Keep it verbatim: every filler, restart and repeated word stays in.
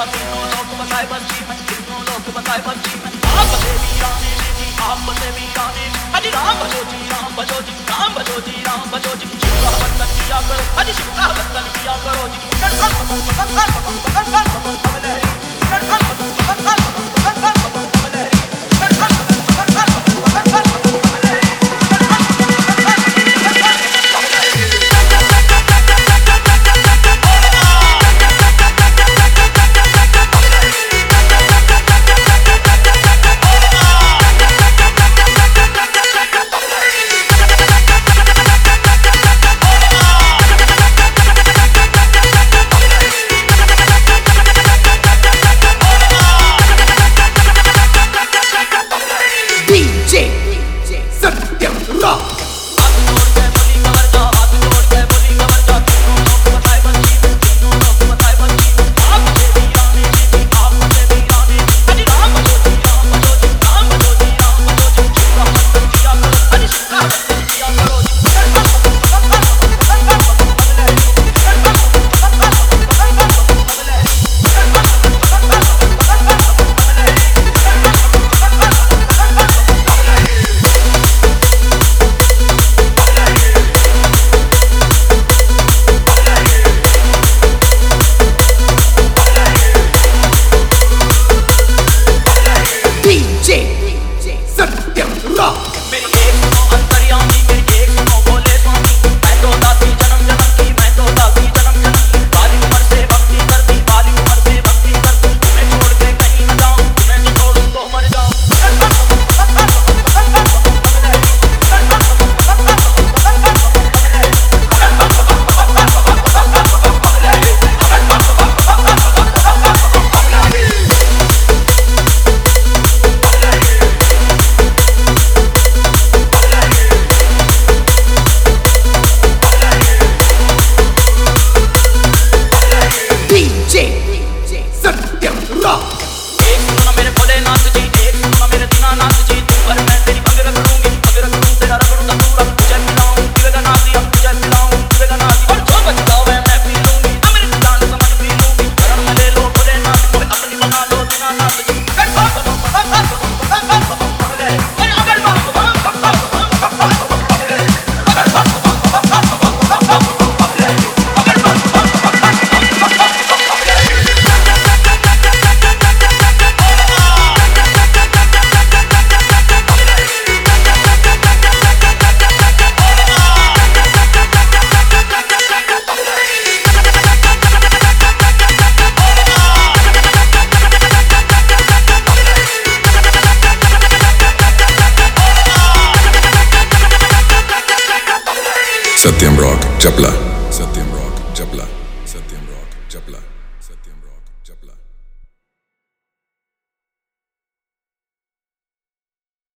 तीनों लोग बताए बंसी में, तीनों लोग बताए बंसी में। आप बसे वीराने में जी, आप बसे वीराने में। हरि राम भजो जी, राम भजो जी, राम भजो जी, राम भजो जी। शिव का वंदन किया करो, हरि शिव का वंदन किया करो जी। सत्यम रॉक। सत्यम रॉक। मेरी एक सुनो अंतर्यामी, मेरी एक सुनो भोले स्वामी। मैं तो दासी जन्म जन्म की, मैं तो दासी जन्म जन्म की। बाली उम्र से भक्ति करती, बाली उम्र से भक्ति करती। तुम्हें छोड़ के कहीं न जाऊं, तुम्हें नहीं छोड़ूं तो मर जाऊं। सत्यम रॉक। एक सुनो ना मेरे भोलेनाथ जी, एक सुनो ना मेरे दीनानाथ जी। तुम पर मैं तेरी भंग रख लूंगी, भंग रख लूं तेरा रगड़ू तंदूरा। तुझे पिलाऊं पीवेगा नाजी, अब तुझे पिलाऊं पीवेगा नाजी। और जो बचता है मैं पी लूंगी, अमृत जान समझ पी लूंगी। शरण में ले लो भोलेनाथ को, अपनी बना लो दीनानाथ जी। Satyam Rock, Chapla.